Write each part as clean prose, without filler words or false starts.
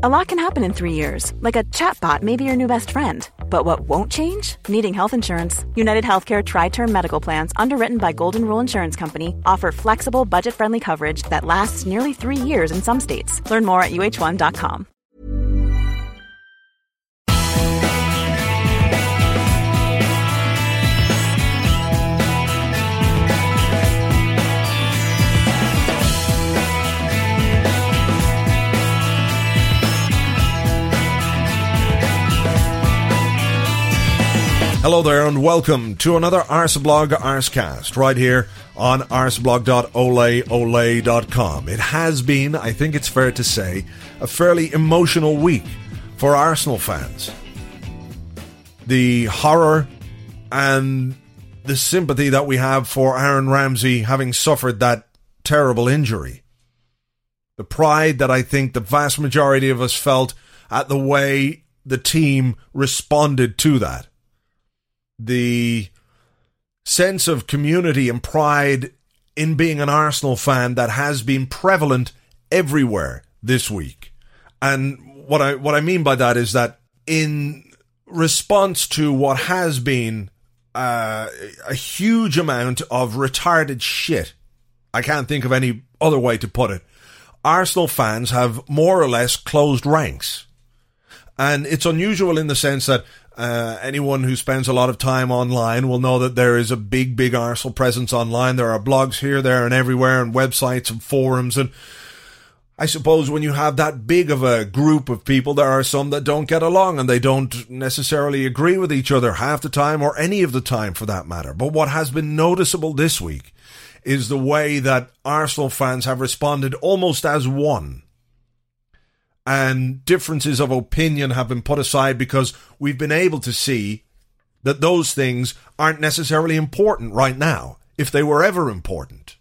A lot can happen in 3 years, like a chatbot may be your new best friend. But what won't change? Needing health insurance. United Healthcare Tri-Term Medical Plans, underwritten by Golden Rule Insurance Company, offer flexible, budget-friendly coverage that lasts nearly 3 years in some states. Learn more at uh1.com. Hello there and welcome to another Arseblog Arsecast right here on arseblog.oleole.com. It has been, I think it's fair to say, a fairly emotional week for Arsenal fans. The horror and the sympathy that we have for Aaron Ramsey having suffered that terrible injury. The pride that I think the vast majority of us felt at the way the team responded to that. The sense of community and pride in being an Arsenal fan that has been prevalent everywhere this week. And what I mean by that is that in response to what has been a huge amount of retarded shit, I can't think of any other way to put it, Arsenal fans have more or less closed ranks. And it's unusual in the sense that anyone who spends a lot of time online will know that there is a big Arsenal presence online. There are blogs here, there, and everywhere, and websites and forums. And I suppose when you have that big of a group of people, there are some that don't get along and they don't necessarily agree with each other half the time, or any of the time for that matter. But what has been noticeable this week is the way that Arsenal fans have responded almost as one. And differences of opinion have been put aside because we've been able to see that those things aren't necessarily important right now, if they were ever important.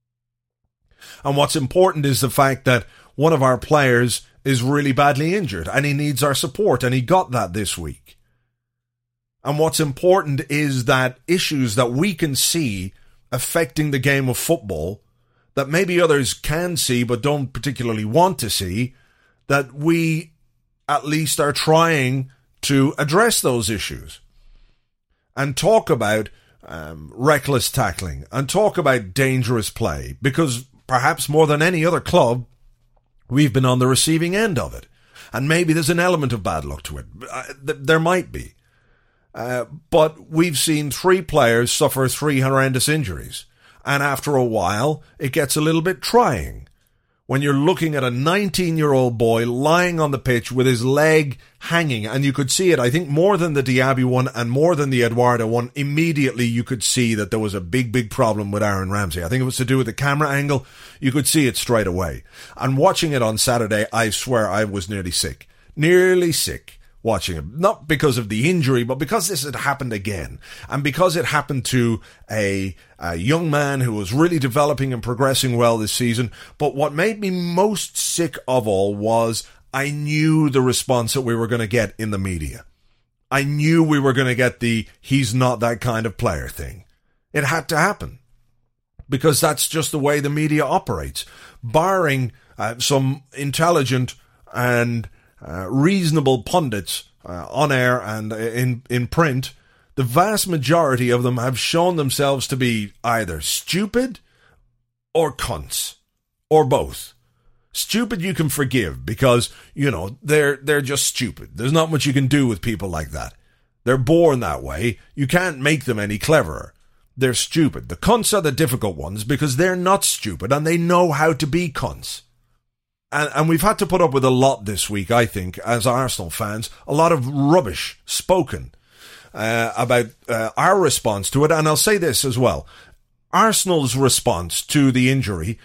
And what's important is the fact that one of our players is really badly injured and he needs our support, and he got that this week. And what's important is that issues that we can see affecting the game of football, that maybe others can see but don't particularly want to see, that we at least are trying to address those issues and talk about reckless tackling and talk about dangerous play, because perhaps more than any other club, we've been on the receiving end of it. And maybe there's an element of bad luck to it. There might be. But we've seen 3 players suffer 3 horrendous injuries. And after a while, it gets a little bit trying. When you're looking at a 19-year-old boy lying on the pitch with his leg hanging, and you could see it, I think more than the Diaby one and more than the Eduardo one, immediately you could see that there was a big problem with Aaron Ramsey. I think it was to do with the camera angle. You could see it straight away. And watching it on Saturday, I swear I was nearly sick watching it. Not because of the injury, but because this had happened again. And because it happened to a young man who was really developing and progressing well this season. But what made me most sick of all was I knew the response that we were going to get in the media. I knew we were going to get the he's not that kind of player thing. It had to happen. Because that's just the way the media operates. Barring some intelligent and reasonable pundits on air and in print, the vast majority of them have shown themselves to be either stupid or cunts, or both. Stupid you can forgive because, you know, they're just stupid. There's not much you can do with people like that. They're born that way. You can't make them any cleverer. They're stupid. The cunts are the difficult ones because they're not stupid and they know how to be cunts. And we've had to put up with a lot this week, I think, as Arsenal fans. A lot of rubbish spoken about our response to it. And I'll say this as well. Arsenal's response to the injury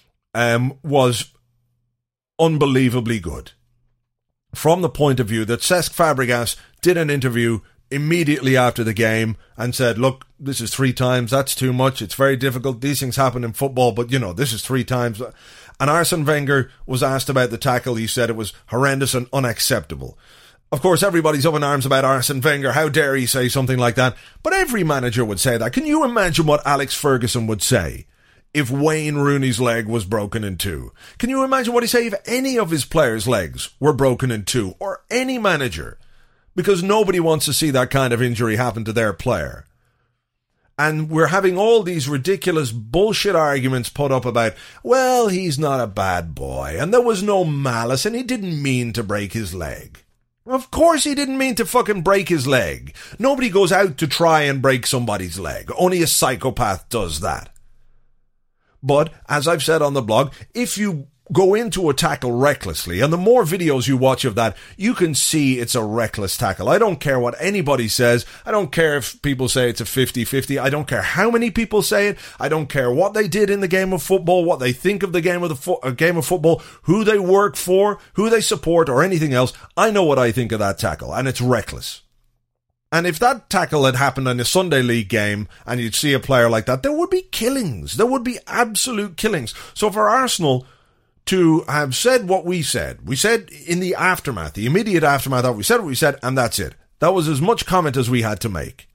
was unbelievably good. From the point of view that Cesc Fabregas did an interview immediately after the game and said, look, this is 3 times, that's too much, it's very difficult, these things happen in football, but, you know, this is 3 times... And Arsene Wenger was asked about the tackle. He said it was horrendous and unacceptable. Of course, everybody's up in arms about Arsene Wenger. How dare he say something like that? But every manager would say that. Can you imagine what Alex Ferguson would say if Wayne Rooney's leg was broken in two? Can you imagine what he'd say if any of his players' legs were broken in two, or any manager? Because nobody wants to see that kind of injury happen to their player. And we're having all these ridiculous bullshit arguments put up about, well, he's not a bad boy, and there was no malice, and he didn't mean to break his leg. Of course he didn't mean to fucking break his leg. Nobody goes out to try and break somebody's leg. Only a psychopath does that. But, as I've said on the blog, if you go into a tackle recklessly, and the more videos you watch of that, you can see it's a reckless tackle. I don't care what anybody says. I don't care if people say it's a 50-50. I don't care how many people say it. I don't care what they did in the game of football, what they think of the game of football, who they work for, who they support, or anything else. I know what I think of that tackle, and it's reckless. And if that tackle had happened in a Sunday League game and you'd see a player like that, there would be killings. There would be absolute killings. So for Arsenal to have said what we said in the aftermath, the immediate aftermath of it, we said what we said, and that's it. That was as much comment as we had to make.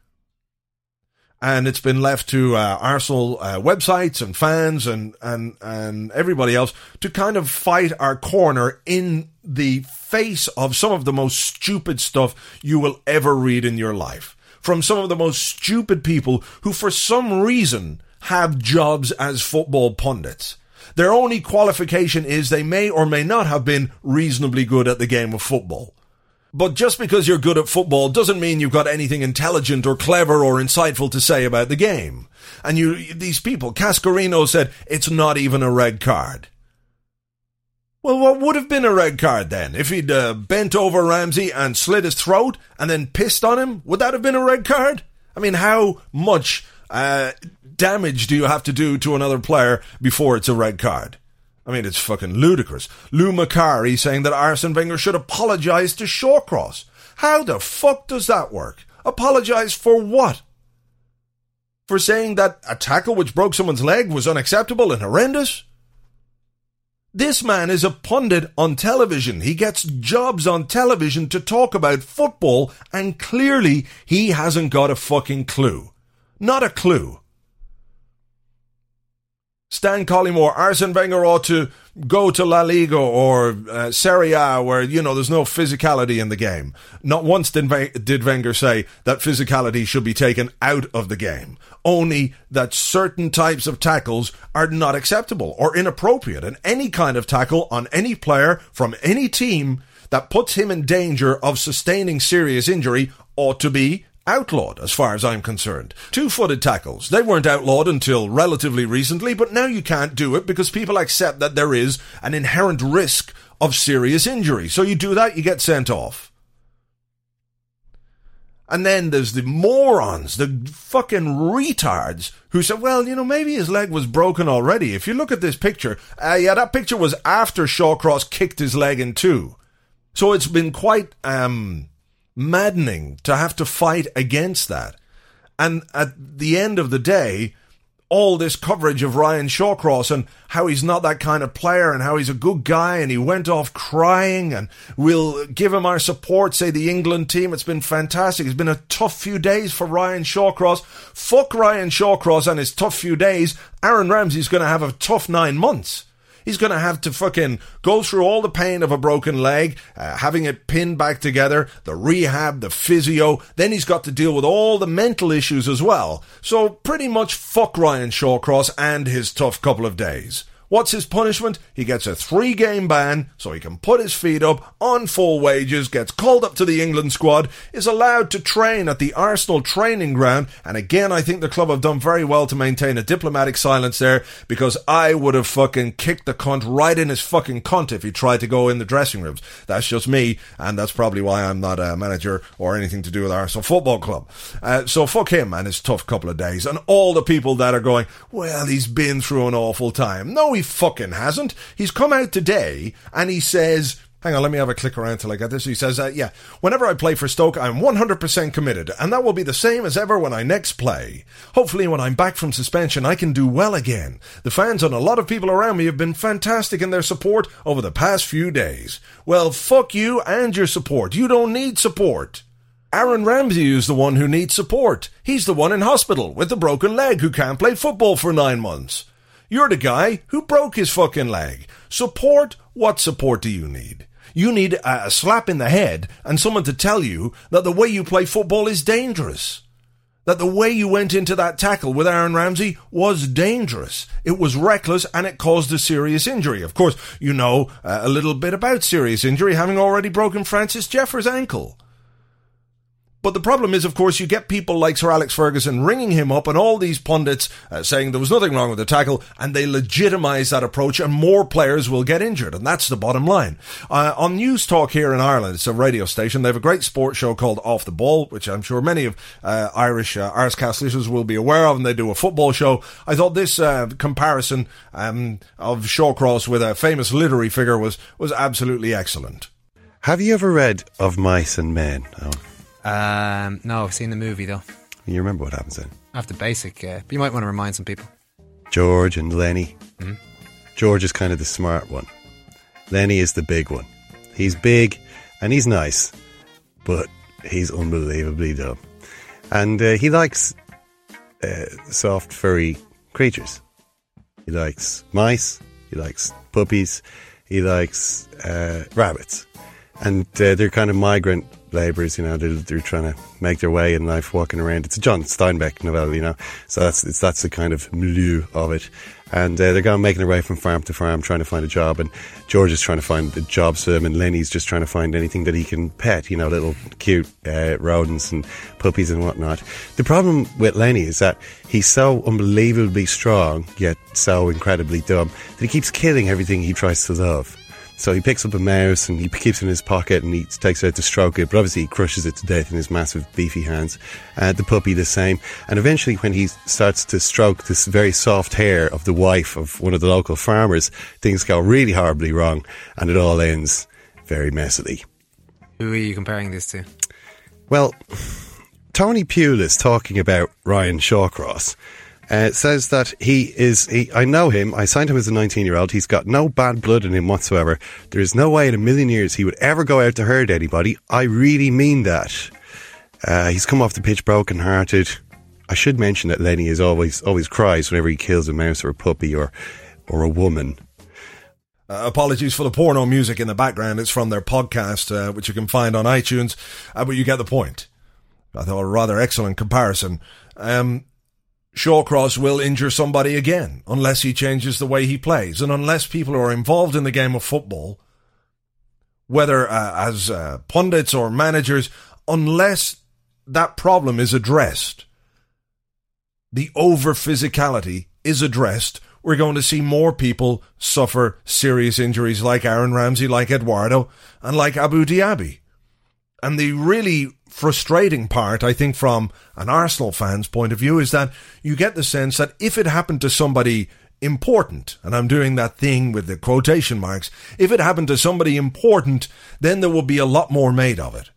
And it's been left to Arsenal websites and fans and everybody else to kind of fight our corner in the face of some of the most stupid stuff you will ever read in your life. From some of the most stupid people who for some reason have jobs as football pundits. Their only qualification is they may or may not have been reasonably good at the game of football. But just because you're good at football doesn't mean you've got anything intelligent or clever or insightful to say about the game. And these people, Cascarino said, it's not even a red card. Well, what would have been a red card then? If he'd bent over Ramsey and slit his throat and then pissed on him, would that have been a red card? I mean, how much damage do you have to do to another player before it's a red card? I mean, it's fucking ludicrous. Lou Macari saying that Arsene Wenger should apologise to Shawcross. How the fuck does that work? Apologise for what? For saying that a tackle which broke someone's leg was unacceptable and horrendous? This man is a pundit on television. He gets jobs on television to talk about football, and clearly he hasn't got a fucking clue. Not a clue. Stan Collymore, Arsene Wenger ought to go to La Liga or Serie A where, there's no physicality in the game. Not once did Wenger say that physicality should be taken out of the game. Only that certain types of tackles are not acceptable or inappropriate. And any kind of tackle on any player from any team that puts him in danger of sustaining serious injury ought to be outlawed, as far as I'm concerned. Two-footed tackles, they weren't outlawed until relatively recently, but now you can't do it because people accept that there is an inherent risk of serious injury. So you do that, you get sent off. And then there's the morons, the fucking retards, who said, well, maybe his leg was broken already. If you look at this picture, that picture was after Shawcross kicked his leg in two. So it's been quite maddening to have to fight against that. And at the end of the day, all this coverage of Ryan Shawcross and how he's not that kind of player and how he's a good guy and he went off crying and we'll give him our support, say the England team. It's been fantastic. It's been a tough few days for Ryan Shawcross. Fuck Ryan Shawcross and his tough few days. Aaron Ramsey's going to have a tough 9 months. He's going to have to fucking go through all the pain of a broken leg, having it pinned back together, the rehab, the physio. Then he's got to deal with all the mental issues as well. So pretty much fuck Ryan Shawcross and his tough couple of days. What's his punishment? He gets a 3-game ban so he can put his feet up on full wages, gets called up to the England squad, is allowed to train at the Arsenal training ground, and again I think the club have done very well to maintain a diplomatic silence there, because I would have fucking kicked the cunt right in his fucking cunt if he tried to go in the dressing rooms. That's just me, and that's probably why I'm not a manager or anything to do with Arsenal Football Club. So fuck him and his tough couple of days, and all the people that are going, well, he's been through an awful time. No, he fucking hasn't. He's come out today and he says, hang on, let me have a click around till I get this. He says, whenever I play for Stoke, I'm 100% committed, and that will be the same as ever when I next play. Hopefully when I'm back from suspension, I can do well again. The fans and a lot of people around me have been fantastic in their support over the past few days. Well, fuck you and your support. You don't need support. Aaron Ramsey is the one who needs support. He's the one in hospital with a broken leg who can't play football for 9 months. You're the guy who broke his fucking leg. Support? What support do you need? You need a slap in the head and someone to tell you that the way you play football is dangerous. That the way you went into that tackle with Aaron Ramsey was dangerous. It was reckless and it caused a serious injury. Of course, you know a little bit about serious injury, having already broken Francis Jeffers' ankle. But the problem is, of course, you get people like Sir Alex Ferguson ringing him up and all these pundits saying there was nothing wrong with the tackle, and they legitimise that approach and more players will get injured, and that's the bottom line. On News Talk here in Ireland, it's a radio station, they have a great sports show called Off the Ball, which I'm sure many of Irish Arscast listeners will be aware of, and they do a football show. I thought this comparison of Shawcross with a famous literary figure was absolutely excellent. Have you ever read Of Mice and Men? Oh. No, I've seen the movie though. You remember what happens then? I have the basic, but you might want to remind some people. George and Lenny. Mm-hmm. George is kind of the smart one. Lenny is the big one. He's big and he's nice, but he's unbelievably dumb. And he likes soft, furry creatures. He likes mice, he likes puppies, he likes rabbits. And they're kind of migrant labourers, you know, they're trying to make their way in life walking around. It's a John Steinbeck novella, you know, so that's the kind of milieu of it. And they're going making their way from farm to farm trying to find a job, and George is trying to find the jobs for them, and Lenny's just trying to find anything that he can pet, you know, little cute rodents and puppies and whatnot. The problem with Lenny is that he's so unbelievably strong yet so incredibly dumb that he keeps killing everything he tries to love. So he picks up a mouse and he keeps it in his pocket and he takes it out to stroke it, but obviously he crushes it to death in his massive beefy hands. The puppy the same. And eventually when he starts to stroke this very soft hair of the wife of one of the local farmers, things go really horribly wrong and it all ends very messily. Who are you comparing this to? Well, Tony Pulis talking about Ryan Shawcross. Says that I know him, I signed him as a 19-year-old, he's got no bad blood in him whatsoever. There is no way in a million years he would ever go out to hurt anybody. I really mean that. He's come off the pitch broken-hearted. I should mention that Lenny is always cries whenever he kills a mouse or a puppy or a woman. Apologies for the porno music in the background, it's from their podcast, which you can find on iTunes, but you get the point. I thought a rather excellent comparison. Shawcross will injure somebody again unless he changes the way he plays, and unless people who are involved in the game of football, whether as pundits or managers, unless that problem is addressed, the over-physicality is addressed, we're going to see more people suffer serious injuries like Aaron Ramsey, like Eduardo, and like Abu Diaby. And the really frustrating part, I think, from an Arsenal fan's point of view, is that you get the sense that if it happened to somebody important, and I'm doing that thing with the quotation marks, if it happened to somebody important, then there would be a lot more made of it.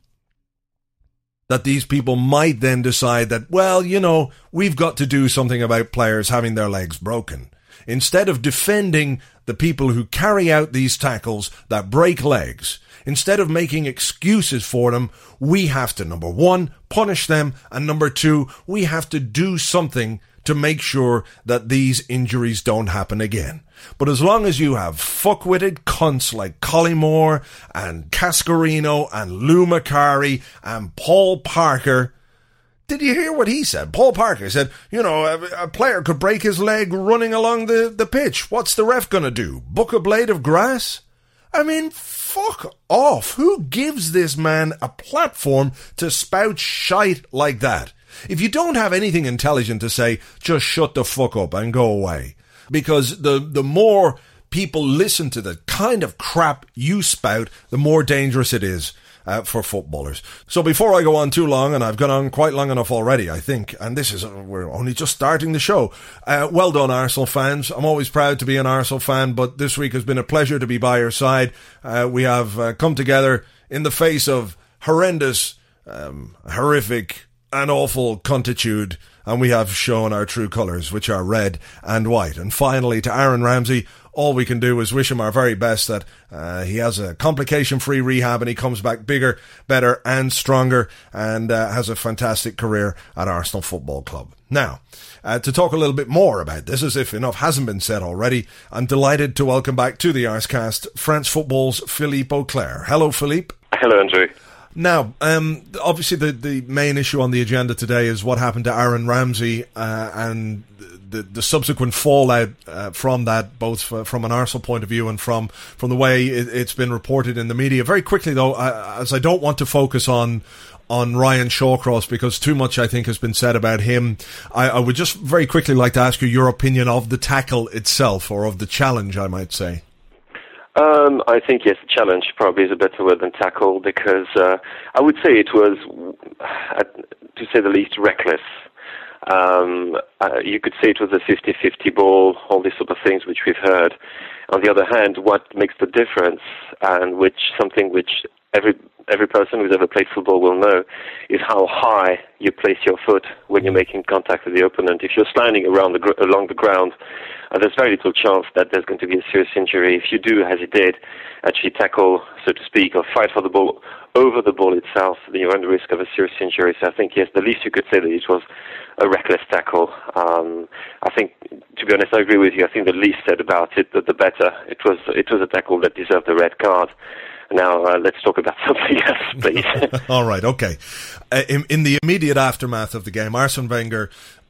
That these people might then decide that, well, you know, we've got to do something about players having their legs broken. Instead of defending the people who carry out these tackles that break legs, instead of making excuses for them, we have to, number one, punish them, and number two, we have to do something to make sure that these injuries don't happen again. But as long as you have fuckwitted cunts like Collymore and Cascarino and Lou Macari and Paul Parker, did you hear what he said? Paul Parker said, you know, a player could break his leg running along the pitch. What's the ref going to do? Book a blade of grass? I mean, fuck off. Who gives this man a platform to spout shite like that? If you don't have anything intelligent to say, just shut the fuck up and go away. Because the more people listen to the kind of crap you spout, the more dangerous it is for footballers. So before I go on too long, and I've gone on quite long enough already, I think, and we're only just starting the show. Well done, Arsenal fans. I'm always proud to be an Arsenal fan, but this week has been a pleasure to be by your side. We have come together in the face of horrendous, horrific, and awful cuntitude, and we have shown our true colours, which are red and white. And finally, to Aaron Ramsey, all we can do is wish him our very best, that he has a complication-free rehab and he comes back bigger, better and stronger, and has a fantastic career at Arsenal Football Club. Now, to talk a little bit more about this, as if enough hasn't been said already, I'm delighted to welcome back to the Arscast France Football's Philippe Auclair. Hello, Philippe. Hello, Andrew. Now, obviously the main issue on the agenda today is what happened to Aaron Ramsey and the subsequent fallout from that, both from an Arsenal point of view and from the way it's been reported in the media. Very quickly, though, as I don't want to focus on Ryan Shawcross because too much, I think, has been said about him, I would just very quickly like to ask you your opinion of the tackle itself, or of the challenge, I might say. I think, yes, challenge probably is a better word than tackle, because I would say it was, to say the least, reckless. You could say it was a 50-50 ball, all these sort of things which we've heard. On the other hand, what makes the difference, and something which every person who's ever played football will know, is how high you place your foot when you're making contact with the opponent. If you're sliding along the ground, there's very little chance that there's going to be a serious injury. If you do, as he did, actually tackle, so to speak, or fight for the ball over the ball itself, then you're under risk of a serious injury. So I think, yes, the least you could say that it was a reckless tackle. I think, to be honest, I agree with you. I think the least said about it, the better. It was a tackle that deserved a red card. Now, let's talk about something else, please. All right, okay. In the immediate aftermath of the game, Arsene Wenger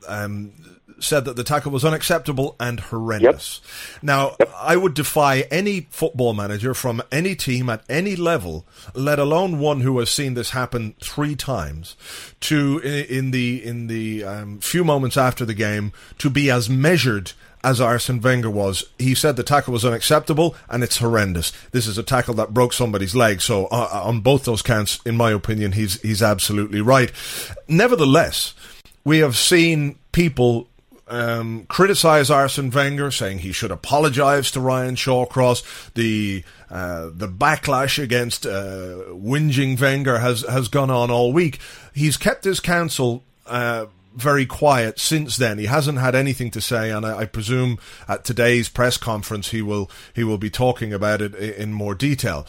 said that the tackle was unacceptable and horrendous. Yep. Now, I would defy any football manager from any team at any level, let alone one who has seen this happen 3 times, to in the few moments after the game, to be as measured as Arsene Wenger was. He said the tackle was unacceptable and it's horrendous. This is a tackle that broke somebody's leg. So on both those counts, in my opinion, he's absolutely right. Nevertheless, we have seen people criticise Arsene Wenger, saying he should apologise to Ryan Shawcross. The backlash against whinging Wenger has gone on all week. He's kept his counsel very quiet since then. He hasn't had anything to say, and I presume at today's press conference he will be talking about it in more detail.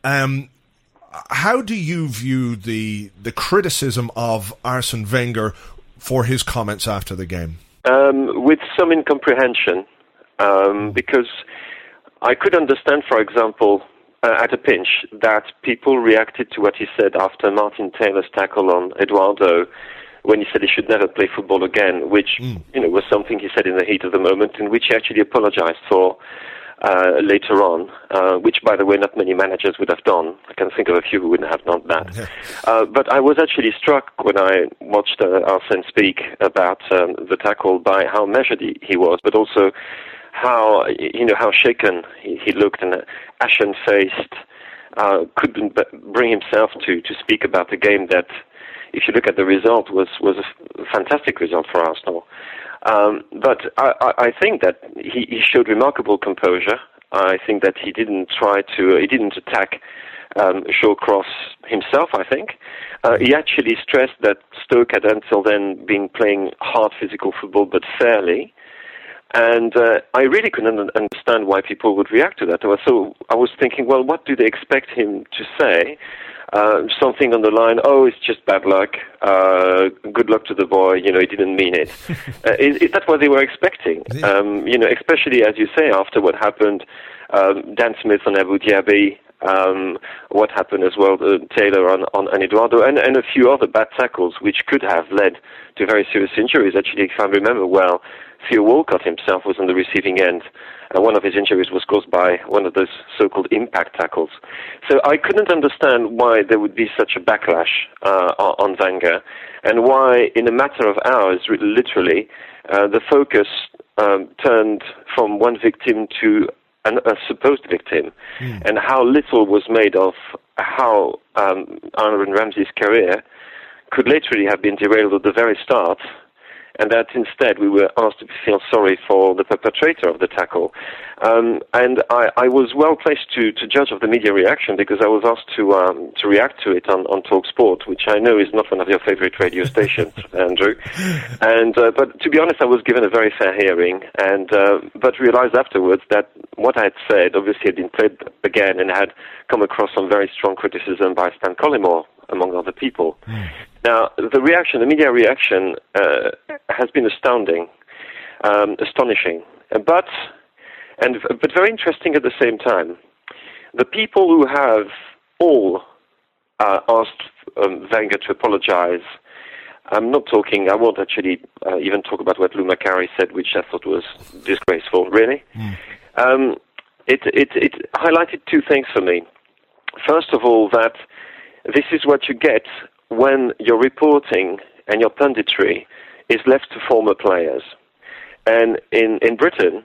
How do you view the criticism of Arsene Wenger for his comments after the game? With some incomprehension, because I could understand, for example, at a pinch, that people reacted to what he said after Martin Taylor's tackle on Eduardo, when he said he should never play football again, which was something he said in the heat of the moment, and which he actually apologized for later on, which, by the way, not many managers would have done. I can think of a few who wouldn't have done that. But I was actually struck when I watched Arsene speak about the tackle by how measured he was, but also how shaken he looked and ashen-faced, couldn't bring himself to speak about the game that, if you look at the result, was a fantastic result for Arsenal. But I think that he showed remarkable composure. I think that he didn't attack Shawcross himself, I think. He actually stressed that Stoke had until then been playing hard physical football, but fairly. And I really couldn't understand why people would react to that. So I was thinking, well, what do they expect him to say? Something on the line, oh, it's just bad luck, good luck to the boy, he didn't mean it. Is that what they were expecting? Especially, as you say, after what happened, Dan Smith on Abu Dhabi, what happened as well, Taylor on Eduardo, and a few other bad tackles, which could have led to very serious injuries. Actually, if I remember well, Theo Walcott himself was on the receiving end. One of his injuries was caused by one of those so-called impact tackles. So I couldn't understand why there would be such a backlash on Wenger, and why, in a matter of hours, literally, the focus turned from one victim to a supposed victim, and how little was made of how Aaron Ramsey's career could literally have been derailed at the very start, and that instead we were asked to feel sorry for the perpetrator of the tackle. And I was well placed to judge of the media reaction, because I was asked to react to it on TalkSport, which I know is not one of your favorite radio stations, Andrew. And but to be honest, I was given a very fair hearing, and but realized afterwards that what I had said obviously had been played again and had come across some very strong criticism by Stan Collymore, among other people. Now, the media reaction, has been astounding, astonishing, but very interesting at the same time. The people who have all asked Wenger to apologize. I won't actually even talk about what Lou Macari said, which I thought was disgraceful, really. It highlighted two things for me. First of all, that this is what you get when your reporting and your punditry is left to former players. And in Britain,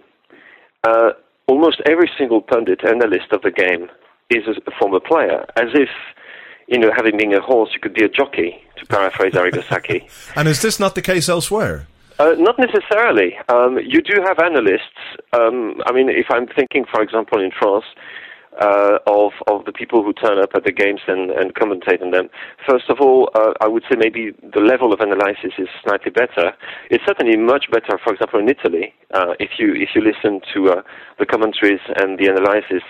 almost every single pundit analyst of the game is a former player, as if, having been a horse, you could be a jockey, to paraphrase Arrigo Sacchi. And is this not the case elsewhere? Not necessarily. You do have analysts. If I'm thinking, for example, in France, of the people who turn up at the games and commentate on them. First of all, I would say maybe the level of analysis is slightly better. It's certainly much better, for example, in Italy. If you listen to the commentaries and the analysis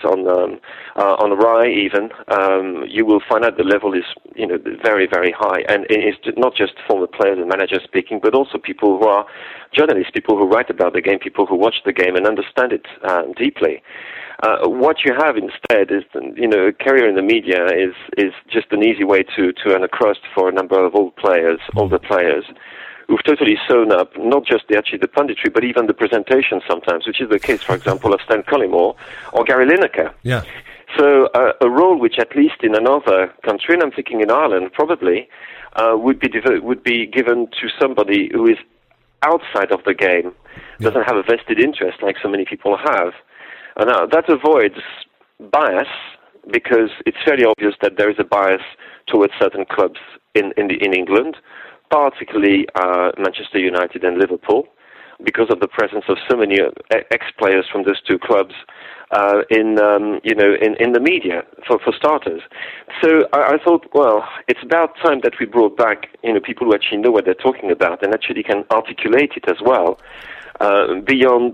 on Rai even, you will find out the level is very, very high. And it's not just former players and managers speaking, but also people who are journalists, people who write about the game, people who watch the game and understand it deeply. What you have instead is, a career in the media is just an easy way to earn a crust for a number of older players, who've totally sewn up not just the punditry, but even the presentation sometimes, which is the case, for example, of Stan Collymore or Gary Lineker. Yeah. So a role which, at least in another country, and I'm thinking in Ireland probably, would be given to somebody who is outside of the game, doesn't have a vested interest like so many people have. Now, that avoids bias, because it's fairly obvious that there is a bias towards certain clubs in England, particularly Manchester United and Liverpool, because of the presence of so many ex-players from those two clubs in the media, for starters. So I thought, well, it's about time that we brought back people who actually know what they're talking about and actually can articulate it as well. Beyond,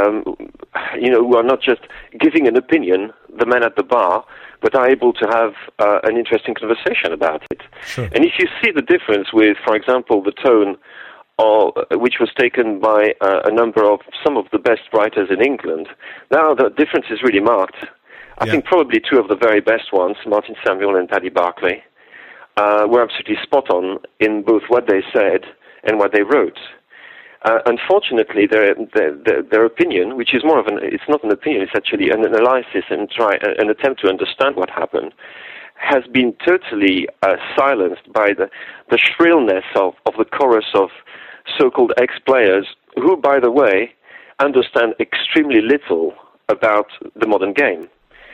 who are not just giving an opinion, the man at the bar, but are able to have an interesting conversation about it. Sure. And if you see the difference with, for example, the tone which was taken by a number of some of the best writers in England, now the difference is really marked. I think probably two of the very best ones, Martin Samuel and Paddy Barclay, were absolutely spot on in both what they said and what they wrote. Unfortunately, their opinion, which is more of it's not an opinion, it's actually an analysis and an attempt to understand what happened, has been totally silenced by the shrillness of the chorus of so-called ex-players who, by the way, understand extremely little about the modern game.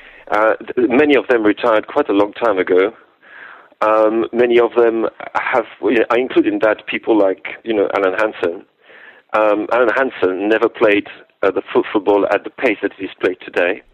Many of them retired quite a long time ago. Many of them have, I include in that people like, Alan Hansen. Alan Hansen never played the football at the pace that it is played today.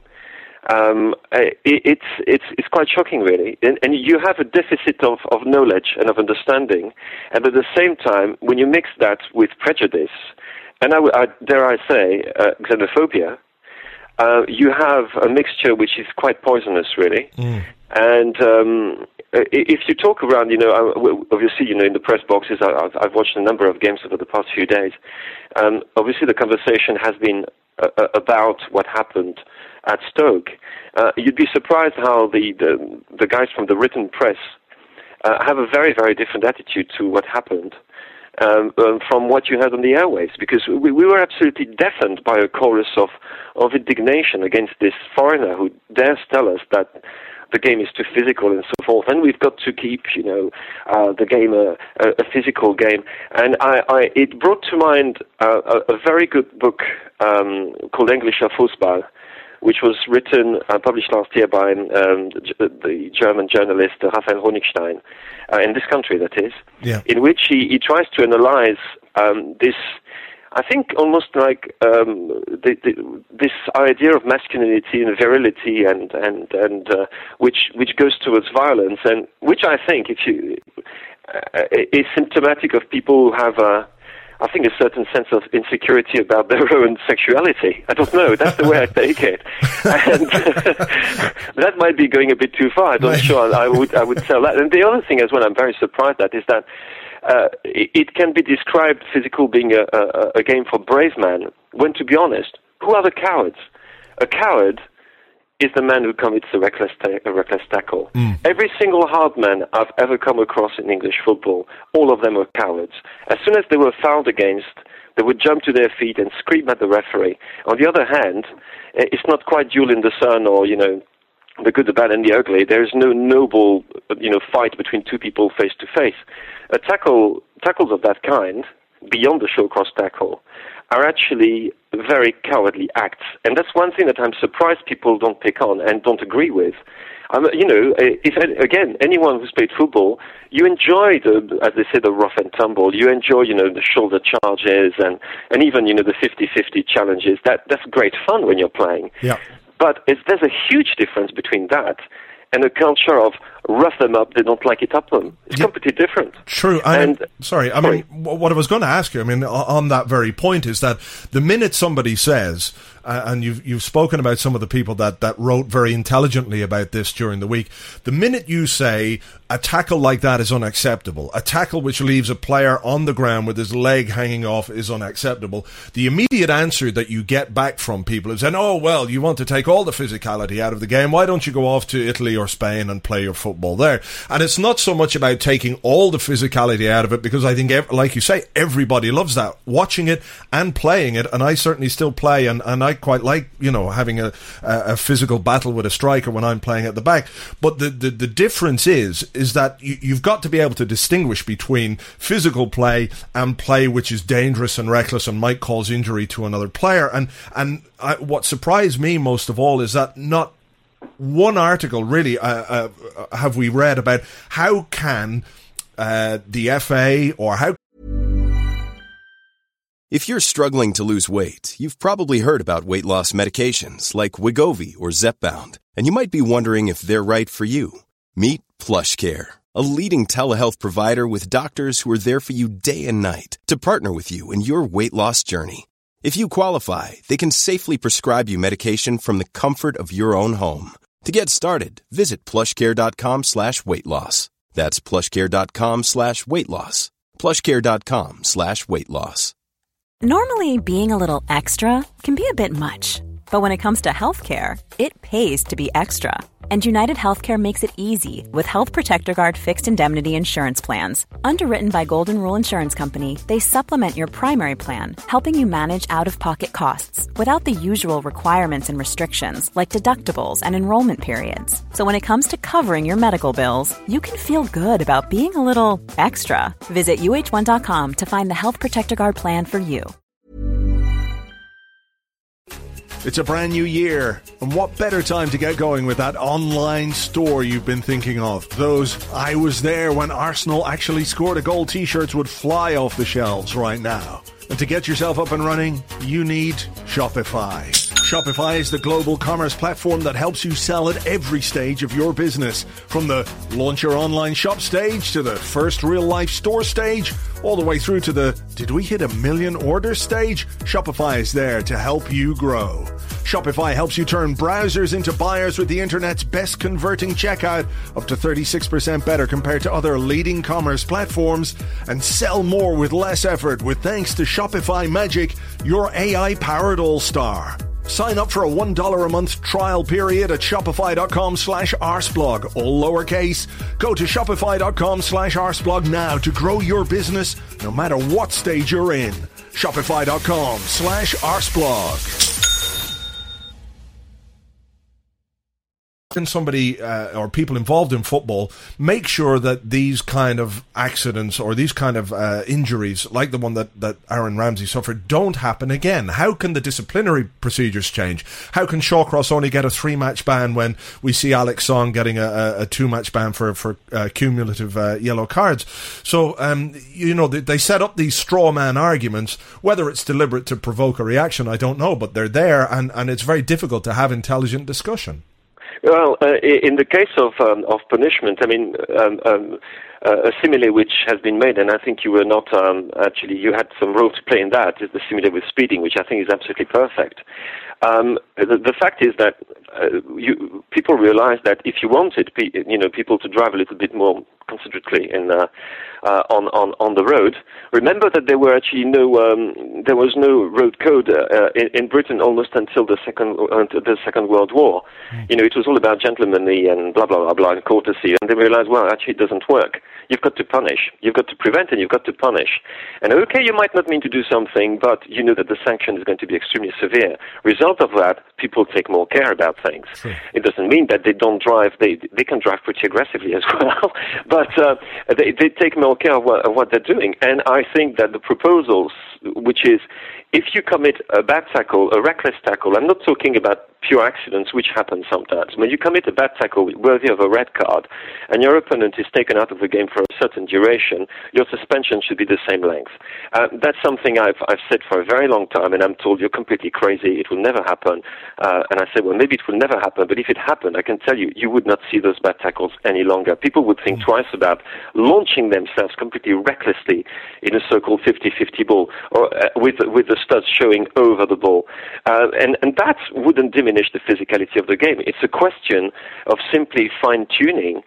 It's quite shocking, really. And you have a deficit of knowledge and of understanding. And at the same time, when you mix that with prejudice, and dare I say, xenophobia, you have a mixture which is quite poisonous, really. Mm. And if you talk around, obviously, in the press boxes, I've watched a number of games over the past few days. Obviously, the conversation has been about what happened at Stoke. You'd be surprised how the guys from the written press have a very, very different attitude to what happened from what you heard on the airwaves, because we were absolutely deafened by a chorus of indignation against this foreigner who dares tell us that the game is too physical and so forth, and we've got to keep, the game a physical game. And it brought to mind a very good book called Englischer Fußball, which was published last year by the German journalist Raphael Honigstein, in this country, that is, in which he tries to analyze this, I think, almost like this idea of masculinity and virility, and which goes towards violence, and which I think is symptomatic of people who have I think a certain sense of insecurity about their own sexuality. I don't know. That's the way I take it. And that might be going a bit too far. I'm not sure I would tell that. And the other thing as well I'm very surprised at is that it can be described, physical being a game for brave men, when, to be honest, who are the cowards? A coward is the man who commits a reckless tackle. Every single hard man I've ever come across in English football, all of them were cowards. As soon as they were fouled against, they would jump to their feet and scream at the referee. On the other hand, it's not quite Duel in the Sun or, the good, the bad, and the ugly. There is no noble, fight between two people face to face. Tackles of that kind, beyond the show-cross tackle, are actually very cowardly acts. And that's one thing that I'm surprised people don't pick on and don't agree with. If anyone who's played football, you enjoy as they say, the rough and tumble. You enjoy, the shoulder charges and even, the 50-50 challenges. That's great fun when you're playing. Yeah. But there's a huge difference between that and a culture of rough them up, they don't like it up them. It's completely different. True. What I was going to ask you, on that very point, is that the minute somebody says, and you've spoken about some of the people that wrote very intelligently about this during the week, the minute you say a tackle like that is unacceptable, a tackle which leaves a player on the ground with his leg hanging off is unacceptable, the immediate answer that you get back from people is, you want to take all the physicality out of the game, why don't you go off to Italy or Spain and play your football there? And it's not so much about taking all the physicality out of it, because I think, like you say, everybody loves that, watching it and playing it, and I certainly still play, and I quite like, having a physical battle with a striker when I'm playing at the back. But the difference is that you've got to be able to distinguish between physical play and play which is dangerous and reckless and might cause injury to another player. And what surprised me most of all is that not one article really have we read about how can the FA or how. If you're struggling to lose weight, you've probably heard about weight loss medications like Wegovy or Zepbound, and you might be wondering if they're right for you. Meet PlushCare, a leading telehealth provider with doctors who are there for you day and night to partner with you in your weight loss journey. If you qualify, they can safely prescribe you medication from the comfort of your own home. To get started, visit plushcare.com/weight-loss. That's plushcare.com/weight-loss. plushcare.com/weight-loss. Normally, being a little extra can be a bit much. But when it comes to healthcare, it pays to be extra. And United Healthcare makes it easy with Health Protector Guard fixed indemnity insurance plans. Underwritten by Golden Rule Insurance Company, they supplement your primary plan, helping you manage out-of-pocket costs without the usual requirements and restrictions like deductibles and enrollment periods. So when it comes to covering your medical bills, you can feel good about being a little extra. Visit UH1.com to find the Health Protector Guard plan for you. It's a brand new year, and what better time to get going with that online store you've been thinking of? Those "I was there when Arsenal actually scored a goal" t-shirts would fly off the shelves right now. And to get yourself up and running, you need Shopify. Shopify is the global commerce platform that helps you sell at every stage of your business. From the launch your online shop stage to the first real-life store stage, all the way through to the "did we hit 1 million orders" stage, Shopify is there to help you grow. Shopify helps you turn browsers into buyers with the internet's best converting checkout, up to 36% better compared to other leading commerce platforms, and sell more with less effort with thanks to Shopify Magic, your AI-powered all-star. Sign up for a $1 a month trial period at shopify.com/arsblog, all lowercase. Go to shopify.com/arsblog now to grow your business no matter what stage you're in. Shopify.com/arsblog. can somebody or people involved in football make sure that these kind of accidents or these kind of injuries, like the one that Aaron Ramsey suffered, don't happen again? How can the disciplinary procedures change? How can Shawcross only get a 3-match ban when we see Alex Song getting a 2-match ban for cumulative yellow cards? So, they set up these straw man arguments. Whether it's deliberate to provoke a reaction, I don't know, but they're there, and it's very difficult to have intelligent discussion. Well, in the case of punishment, I mean, a simile which has been made, and I think you were not you had some role to play in that, is the simile with speeding, which I think is absolutely perfect. The fact is that people realize that if you wanted people to drive a little bit more considerately on the road, remember that there was no road code in Britain almost until the Second World War. It was all about gentlemanly and blah blah blah blah and courtesy, and they realized, well, actually it doesn't work. You've got to punish, you've got to prevent, and you've got to punish. And okay, you might not mean to do something, but you know that the sanction is going to be extremely severe. Result of that, people take more care about things. Sure. It doesn't mean that they don't drive. They can drive pretty aggressively as well, but they take more care of what they're doing. And I think that the proposals, which is, if you commit a bad tackle, a reckless tackle, I'm not talking about pure accidents, which happen sometimes. When you commit a bad tackle worthy of a red card, and your opponent is taken out of the game for a certain duration, your suspension should be the same length. That's something I've said for a very long time, and I'm told you're completely crazy, it will never happen. And I said, well, maybe it will never happen, but if it happened, I can tell you, you would not see those bad tackles any longer. People would think twice about launching themselves completely recklessly in a so-called 50-50 ball, or with the studs showing over the ball. And that wouldn't diminish the physicality of the game. It's a question of simply fine-tuning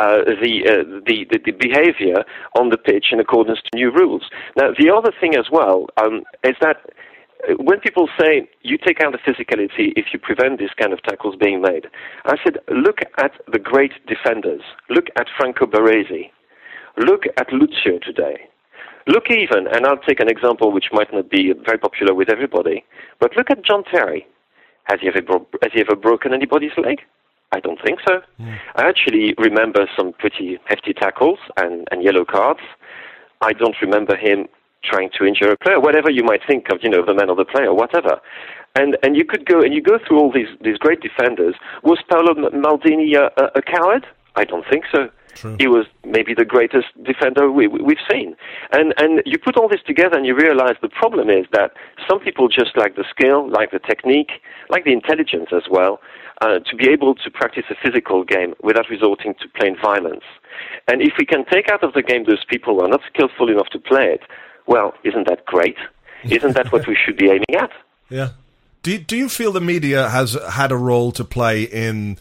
the behavior on the pitch in accordance to new rules. Now, the other thing as well is that when people say you take out the physicality if you prevent these kind of tackles being made, I said, look at the great defenders. Look at Franco Baresi. Look at Lucio today. Look even, and I'll take an example which might not be very popular with everybody, but look at John Terry. Has he ever broken anybody's leg? I don't think so. I actually remember some pretty hefty tackles and yellow cards. I don't remember him trying to injure a player, whatever you might think of, the man or the player, whatever. And you could go through all these great defenders. Was Paolo Maldini a coward? I don't think so. True. He was maybe the greatest defender we've seen. And you put all this together and you realize the problem is that some people just lack the skill, like the technique, like the intelligence as well, to be able to practice a physical game without resorting to plain violence. And if we can take out of the game those people who are not skillful enough to play it, well, isn't that great? Isn't that what we should be aiming at? Yeah. Do you feel the media has had a role to play in...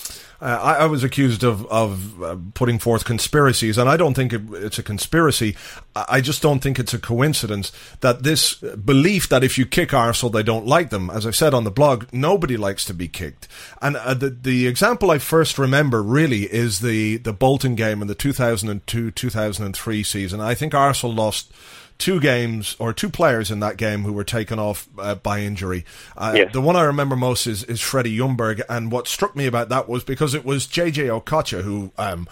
I was accused of putting forth conspiracies, and I don't think it's a conspiracy. I just don't think it's a coincidence that this belief that if you kick Arsenal, they don't like them. As I've said on the blog, nobody likes to be kicked. And the example I first remember really is the Bolton game in the 2002-2003 season. I think Arsenal lost 2 games or 2 players in that game who were taken off by injury. Yes. The one I remember most is Freddie Ljungberg, and what struck me about that was because it was JJ Okocha, who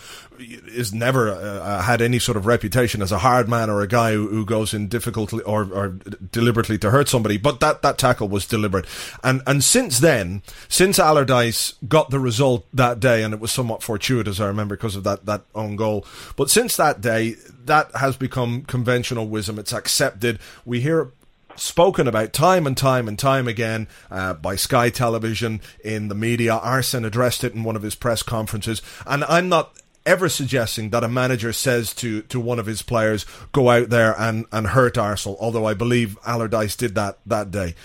is never had any sort of reputation as a hard man or a guy who goes in difficultly or deliberately to hurt somebody, but that tackle was deliberate. And since then, since Allardyce got the result that day, and it was somewhat fortuitous, I remember, because of that own goal, but since that day, that has become conventional wisdom. It's accepted. We hear spoken about time and time and time again by Sky Television, in the media. Arsene addressed it in one of his press conferences, and I'm not ever suggesting that a manager says to one of his players, go out there and hurt Arsenal, although I believe Allardyce did that day.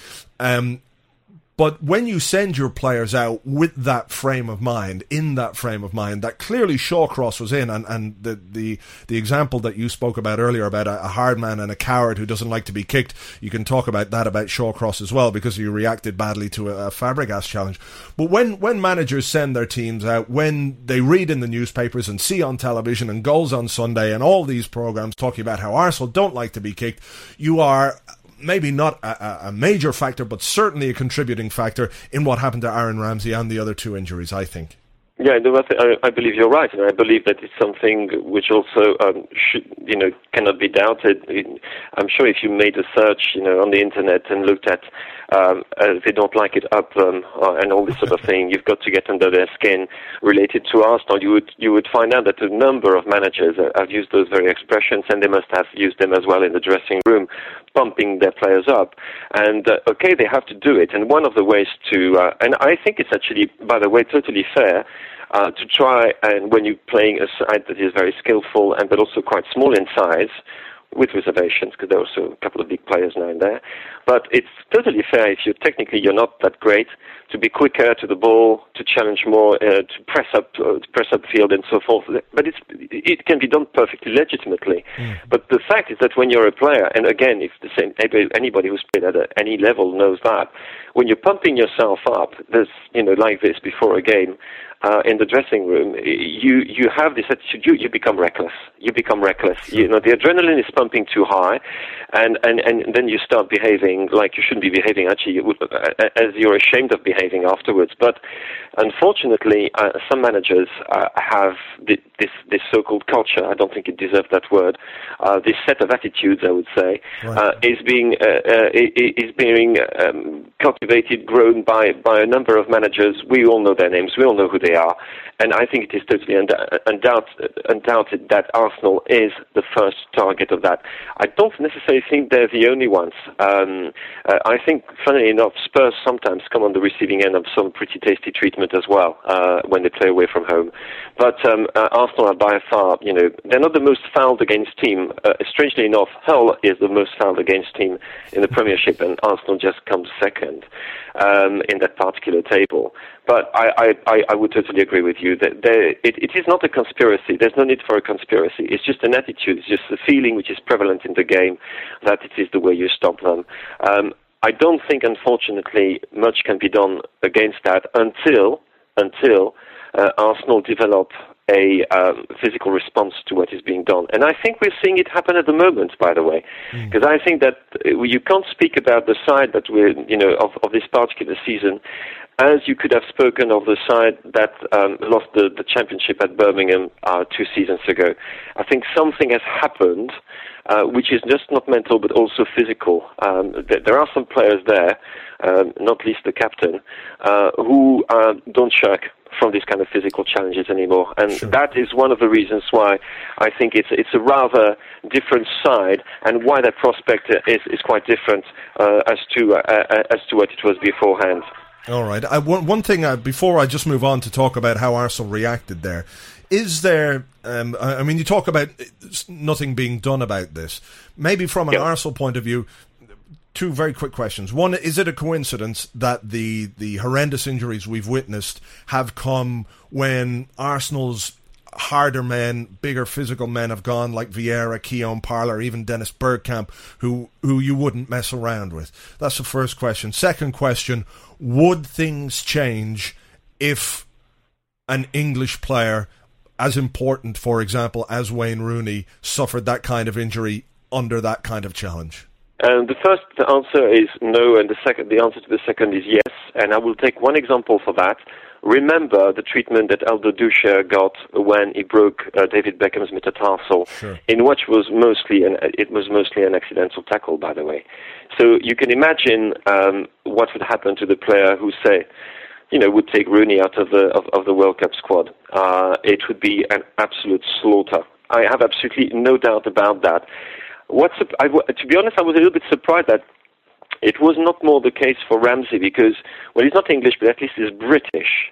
But when you send your players out with that frame of mind, that clearly Shawcross was in, and the example that you spoke about earlier about a hard man and a coward who doesn't like to be kicked, you can talk about that about Shawcross as well, because you reacted badly to a Fabregas challenge. But when managers send their teams out, when they read in the newspapers and see on television and Goals on Sunday and all these programs talking about how Arsenal don't like to be kicked, you are maybe not a major factor, but certainly a contributing factor in what happened to Aaron Ramsey and the other 2 injuries, I think. Yeah, no, I believe you're right, and I believe that it's something which also cannot be doubted. I'm sure if you made a search, on the internet and looked at they don't like it up and all this sort of thing, you've got to get under their skin related to Arsenal. You would find out that a number of managers have used those very expressions, and they must have used them as well in the dressing room, pumping their players up. And okay, they have to do it, and one of the ways to, and I think it's actually, by the way, totally fair. To try, and when you're playing a side that is very skillful and but also quite small in size, with reservations, because there are also a couple of big players now and there. But it's totally fair if you're not that great, to be quicker to the ball, to challenge more, to press up field and so forth. But it can be done perfectly legitimately. But the fact is that when you're a player, and again, if the same anybody who's played at any level knows that, when you're pumping yourself up, there's like this before a game. In the dressing room, you have this attitude. You become reckless. You become reckless. The adrenaline is pumping too high, and then you start behaving like you shouldn't be behaving. Actually, as you're ashamed of behaving afterwards. But unfortunately, some managers have this so-called culture. I don't think it deserves that word. This set of attitudes, I would say, right. is being cultivated, grown by a number of managers. We all know their names. We all know who they are, and I think it is totally undoubted that Arsenal is the first target of that. I don't necessarily think they're the only ones. I think, funnily enough, Spurs sometimes come on the receiving end of some pretty tasty treatment as well when they play away from home. But Arsenal are by far, they're not the most fouled against team. Strangely enough, Hull is the most fouled against team in the Premiership, and Arsenal just comes second in that particular table. But I would totally agree with you that it is not a conspiracy. There's no need for a conspiracy. It's just an attitude. It's just a feeling which is prevalent in the game that it is the way you stop them. I don't think, unfortunately, much can be done against that until Arsenal develop a physical response to what is being done. And I think we're seeing it happen at the moment, by the way, because I think that you can't speak about the side that we're, of this particular season as you could have spoken of the side that lost the championship at Birmingham 2 seasons ago. I think something has happened which is just not mental but also physical. There are some players there, not least the captain, who don't shirk from these kind of physical challenges anymore. And that is one of the reasons why I think it's a rather different side, and why their prospect is quite different as to what it was beforehand. All right. One thing, before I just move on to talk about how Arsenal reacted there, is there, you talk about nothing being done about this. Maybe from an Arsenal point of view, 2 very quick questions. One, is it a coincidence that the horrendous injuries we've witnessed have come when Arsenal's harder men, bigger physical men have gone, like Vieira, Keown Parler, even Dennis Bergkamp, who you wouldn't mess around with? That's the first question. Second question, would things change if an English player as important, for example, as Wayne Rooney, suffered that kind of injury under that kind of challenge? The first answer is no, and the answer to the second is yes. And I will take one example for that. Remember the treatment that Aldo Ducher got when he broke David Beckham's metatarsal, in which was mostly an accidental tackle, by the way. So you can imagine what would happen to the player who would take Rooney out of the World Cup squad. It would be an absolute slaughter. I have absolutely no doubt about that. To be honest, I was a little bit surprised that it was not more the case for Ramsey, because, well, he's not English, but at least he's British.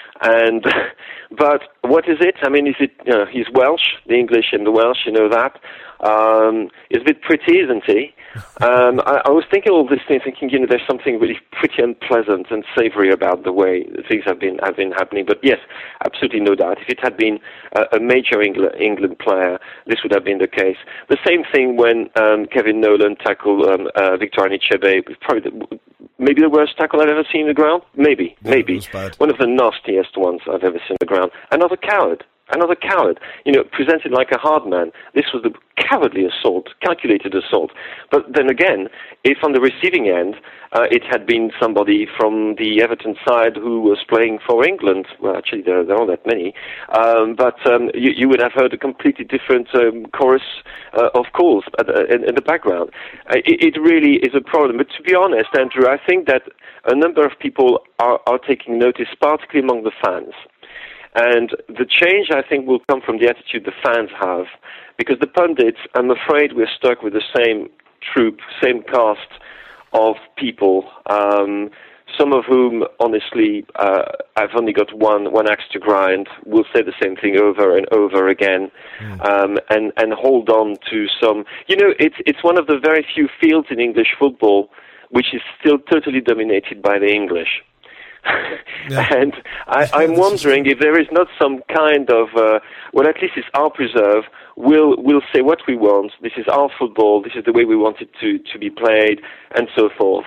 But what is it? I mean, is it, he's Welsh, the English and the Welsh, that. He's a bit pretty, isn't he? I was thinking all this thing, thinking, there's something really pretty unpleasant and savoury about the way things have been happening. But yes, absolutely no doubt. If it had been a major England player, this would have been the case. The same thing when Kevin Nolan tackled Victor Anichebe, probably maybe the worst tackle I've ever seen on the ground. Maybe. One of the nastiest ones I've ever seen on the ground. Another coward. another coward, presented like a hard man. This was the cowardly assault, calculated assault. But then again, if on the receiving end it had been somebody from the Everton side who was playing for England, well, actually there aren't that many, but you would have heard a completely different chorus of calls in the background. It really is a problem. But to be honest, Andrew, I think that a number of people are taking notice, particularly among the fans. And the change, I think, will come from the attitude the fans have, because the pundits, I'm afraid we're stuck with the same troupe, same cast of people, some of whom, honestly, I've only got one axe to grind, will say the same thing over and over again, and hold on to some... it's one of the very few fields in English football which is still totally dominated by the English. Yeah. And I'm wondering if there is not some kind of, at least it's our preserve, we'll say what we want, this is our football, this is the way we want it to be played, and so forth.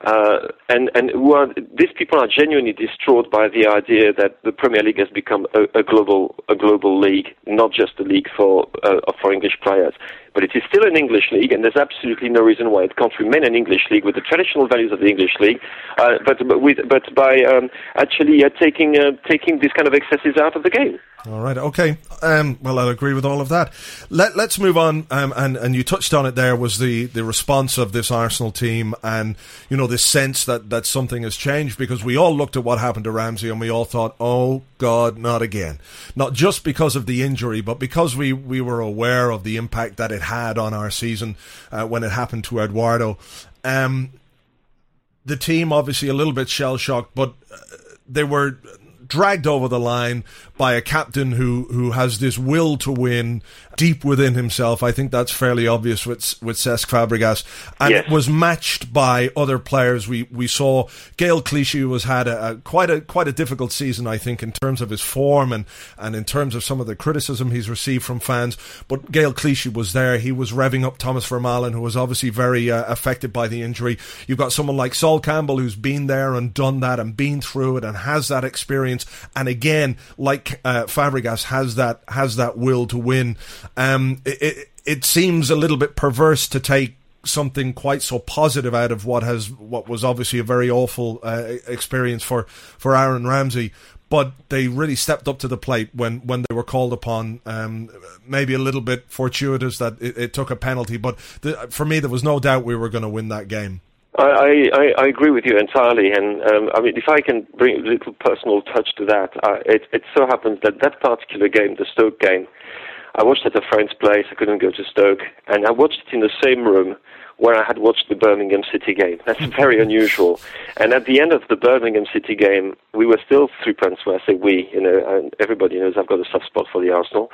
These people are genuinely distraught by the idea that the Premier League has become a global league, not just a league for English players. But it is still an English league, and there's absolutely no reason why it can't remain an English league with the traditional values of the English league. But by actually taking these kind of excesses out of the game. All right, okay. Well, I'll agree with all of that. Let's move on. And you touched on it there, was the response of this Arsenal team, and this sense that something has changed, because we all looked at what happened to Ramsey and we all thought, oh God, not again. Not just because of the injury, but because we were aware of the impact that it had on our season when it happened to Eduardo. The team obviously a little bit shell-shocked, but they were dragged over the line by a captain who has this will to win deep within himself. I think that's fairly obvious with Cesc Fabregas, and yes. It was matched by other players. We saw Gaël Clichy, who has had quite a difficult season, I think, in terms of his form and in terms of some of the criticism he's received from fans. But Gaël Clichy was there. He was revving up Thomas Vermaelen, who was obviously very affected by the injury. You've got someone like Sol Campbell, who's been there and done that and been through it and has that experience. And again, like Fabregas, has that will to win. It seems a little bit perverse to take something quite so positive out of what was obviously a very awful experience for Aaron Ramsey. But they really stepped up to the plate when they were called upon. Maybe a little bit fortuitous that it took a penalty, but for me there was no doubt we were going to win that game. I agree with you entirely, and if I can bring a little personal touch to that, it so happens that particular game, the Stoke game, I watched at a friend's place. I couldn't go to Stoke, and I watched it in the same room where I had watched the Birmingham City game. That's very unusual. And at the end of the Birmingham City game, we were still 3 points. Well, I say we, and everybody knows I've got a soft spot for the Arsenal.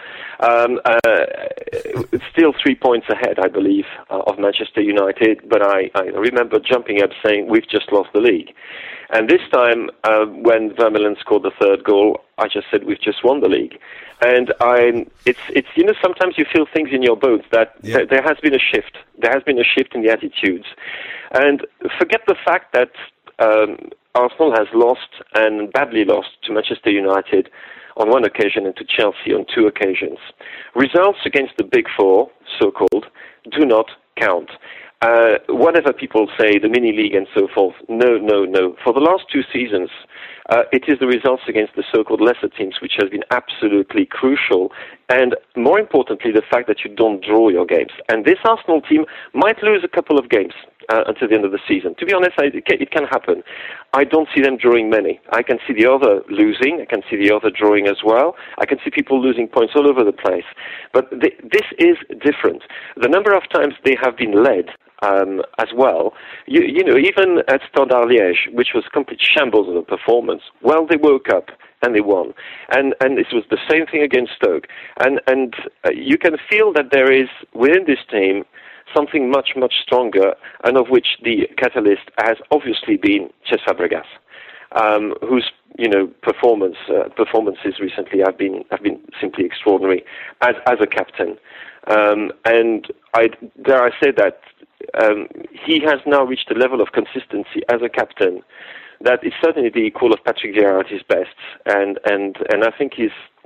Still 3 points ahead, I believe, of Manchester United. But I remember jumping up saying, we've just lost the league. And this time, when Vermaelen scored the third goal, I just said, we've just won the league. And it's sometimes you feel things in your bones that there has been a shift. There has been a shift in the attitudes. And forget the fact that Arsenal has lost, and badly lost, to Manchester United on one occasion and to Chelsea on 2 occasions. Results against the Big Four, so-called, do not count. Whatever people say, the mini-league and so forth, no. For the last 2 seasons, it is the results against the so-called lesser teams which has been absolutely crucial, and more importantly, the fact that you don't draw your games. And this Arsenal team might lose a couple of games until the end of the season. To be honest, it can happen. I don't see them drawing many. I can see the other losing. I can see the other drawing as well. I can see people losing points all over the place. But this is different. The number of times they have been led as well, even at Standard Liège, which was complete shambles of a performance, well, they woke up and they won. And this was the same thing against Stoke. And you can feel that there is, within this team, something much, much stronger, and of which the catalyst has obviously been Cesc Fabregas, whose performances recently have been simply extraordinary as a captain. And dare I say that he has now reached a level of consistency as a captain that is certainly the equal of Patrick Vieira at his best, and I think he's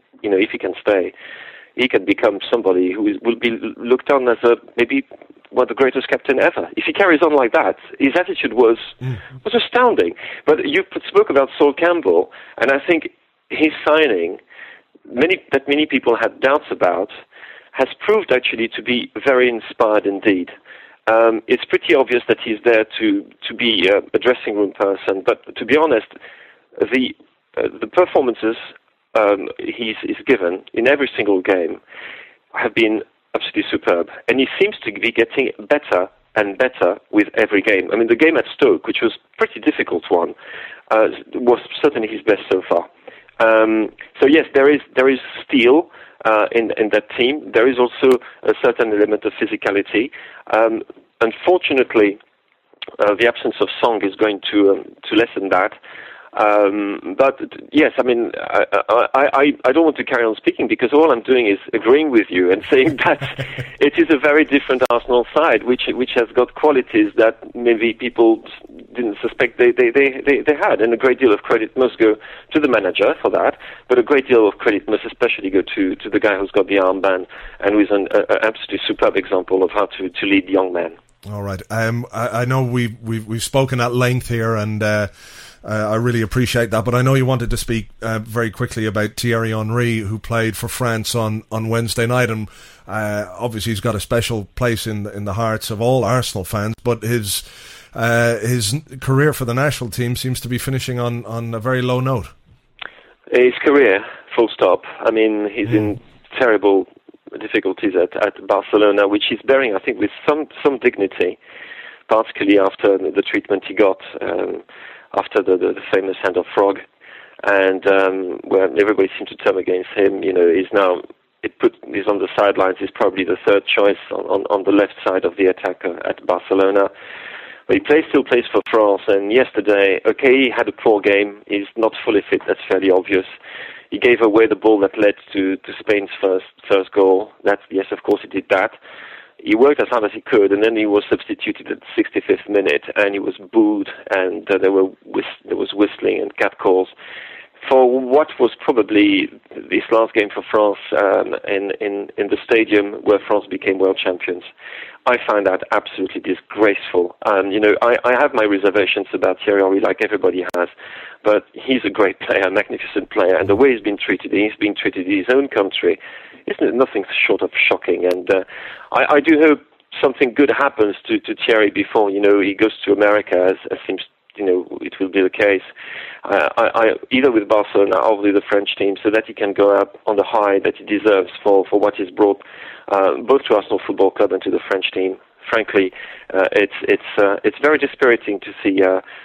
if he can stay, he can become somebody who will be looked on as maybe one of the greatest captain ever. If he carries on like that, his attitude was astounding. But you spoke about Sol Campbell, and I think his signing, that many people had doubts about, has proved actually to be very inspired indeed. It's pretty obvious that he's there to be a dressing room person, but to be honest, the performances he's given in every single game have been absolutely superb, and he seems to be getting better and better with every game. I mean, the game at Stoke, which was a pretty difficult one, was certainly his best so far. So yes, there is steel in that team. There is also a certain element of physicality. Unfortunately, the absence of Song is going to lessen that. But yes, I mean, I don't want to carry on speaking because all I'm doing is agreeing with you and saying that it is a very different Arsenal side, which has got qualities that maybe people didn't suspect they had, and a great deal of credit must go to the manager for that, but a great deal of credit must especially go to the guy who's got the armband and who is an absolutely superb example of how to lead young men. All right, I know we've spoken at length here, and I really appreciate that, but I know you wanted to speak very quickly about Thierry Henry, who played for France on Wednesday night, and obviously he's got a special place in the hearts of all Arsenal fans, but his career for the national team seems to be finishing on a very low note. His career, full stop. I mean, he's in terrible difficulties at Barcelona, which he's bearing, I think, with some dignity, particularly after the treatment he got after the famous Hand of Frog, and where everybody seemed to turn against him. He's on the sidelines. He's probably the third choice on the left side of the attack at Barcelona. But he still plays for France, and yesterday, he had a poor game. He's not fully fit, that's fairly obvious. He gave away the ball that led to Spain's first goal. Yes, of course he did that. He worked as hard as he could, and then he was substituted at the 65th minute, and he was booed, and there was whistling and catcalls for what was probably this last game for France in the stadium where France became world champions. I find that absolutely disgraceful. I have my reservations about Thierry Henry, like everybody has, but he's a great player, a magnificent player, and the way he's been treated in his own country isn't nothing short of shocking. And I do hope something good happens to Thierry before he goes to America, as seems it will be the case, either with Barcelona or with the French team, so that he can go up on the high that he deserves for what he's brought both to Arsenal Football Club and to the French team. Frankly, it's very dispiriting to see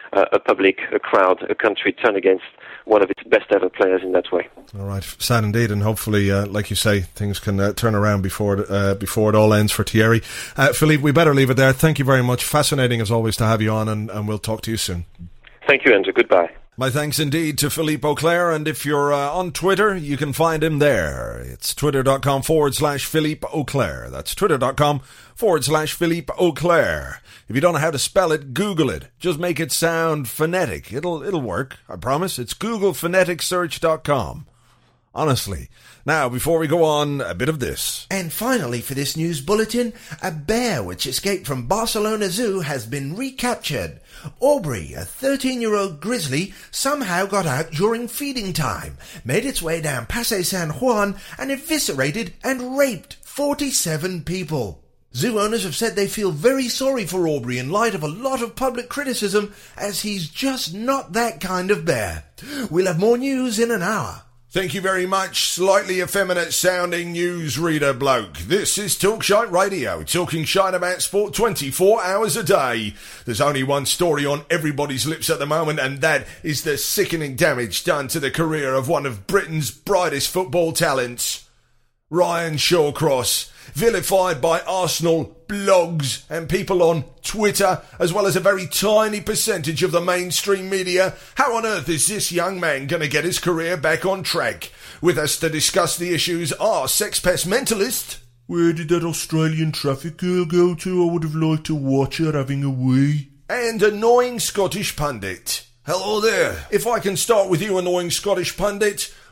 a crowd, a country turn against one of its best ever players in that way. All right, sad indeed, and hopefully, like you say, things can turn around before it all ends for Thierry. Philippe, we better leave it there. Thank you very much. Fascinating as always to have you on, and we'll talk to you soon. Thank you, Andrew. Goodbye. My thanks indeed to Philippe Auclair, and if you're on Twitter, you can find him there. It's twitter.com/Philippe Auclair. That's twitter.com/Philippe Auclair. If you don't know how to spell it, Google it. Just make it sound phonetic. It'll work, I promise. It's googlephoneticsearch.com. Honestly. Now, before we go on, a bit of this. And finally, for this news bulletin, a bear which escaped from Barcelona Zoo has been recaptured. Aubrey, a 13-year-old grizzly, somehow got out during feeding time, made its way down Paseo San Juan, and eviscerated and raped 47 people. Zoo owners have said they feel very sorry for Aubrey in light of a lot of public criticism, as he's just not that kind of bear. We'll have more news in an hour. Thank you very much, slightly effeminate-sounding newsreader bloke. This is Talkshite Radio, talking shite about sport 24 hours a day. There's only one story on everybody's lips at the moment, and that is the sickening damage done to the career of one of Britain's brightest football talents, Ryan Shawcross, vilified by Arsenal blogs and people on Twitter, as well as a very tiny percentage of the mainstream media. How on earth is this young man going to get his career back on track? With us to discuss the issues are Sex Pest Mentalist. Where did that Australian traffic girl go to? I would have liked to watch her having a wee. And Annoying Scottish Pundit. Hello there. If I can start with you, Annoying Scottish Pundit,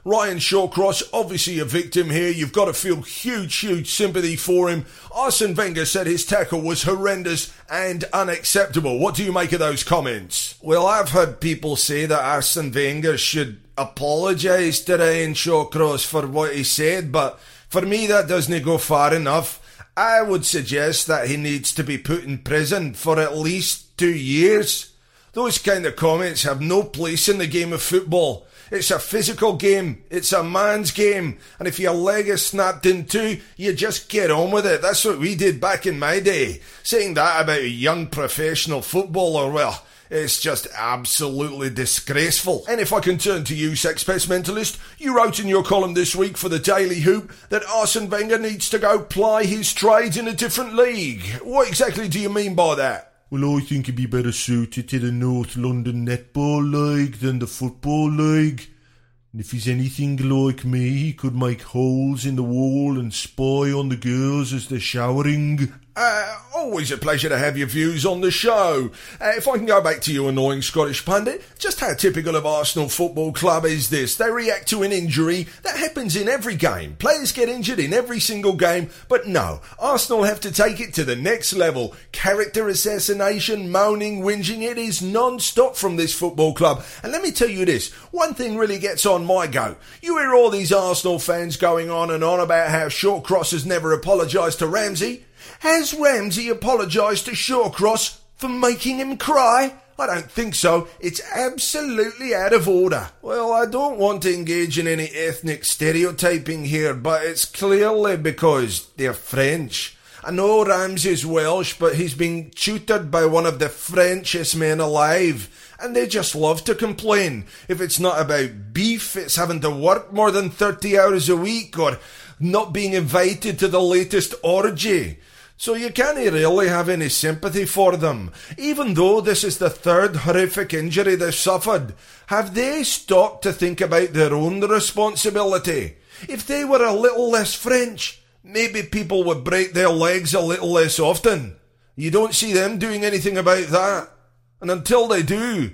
Ryan Shawcross, obviously a victim here. You've got to feel huge sympathy for him. Arsene Wenger said his tackle was horrendous and unacceptable. What do you make of those comments? Well, I've heard people say that Arsene Wenger should apologise to Ryan Shawcross for what he said, but for me that doesn't go far enough. I would suggest that he needs to be put in prison for at least 2 years. Those kind of comments have no place in the game of football. It's a physical game. It's a man's game. And if your leg is snapped in two, you just get on with it. That's what we did back in my day. Saying that about a young professional footballer, well, it's just absolutely disgraceful. And if I can turn to you, Sexpets Mentalist, you wrote in your column this week for the Daily Hoop that Arsene Wenger needs to go ply his trade in a different league. What exactly do you mean by that? Well, I think he'd be better suited to the North London Netball League than the Football League. And if he's anything like me, he could make holes in the wall and spy on the girls as they're showering. Always a pleasure to have your views on the show. If I can go back to you, annoying Scottish pundit, just how typical of Arsenal Football Club is this? They react to an injury that happens in every game. Players get injured in every single game, but no, Arsenal have to take it to the next level. Character assassination, moaning, whinging, it is non-stop from this football club. And let me tell you this, one thing really gets on my goat. You hear all these Arsenal fans going on and on about how Shawcross has never apologised to Ramsey. Has Ramsey apologised to Shawcross for making him cry? I don't think so. It's absolutely out of order. Well, I don't want to engage in any ethnic stereotyping here, but it's clearly because they're French. I know Ramsey's Welsh, but he's been tutored by one of the Frenchest men alive, and they just love to complain. If it's not about beef, it's having to work more than 30 hours a week, or not being invited to the latest orgy. So you can't really have any sympathy for them. Even though this is the third horrific injury they've suffered, have they stopped to think about their own responsibility? If they were a little less French, maybe people would break their legs a little less often. You don't see them doing anything about that. And until they do,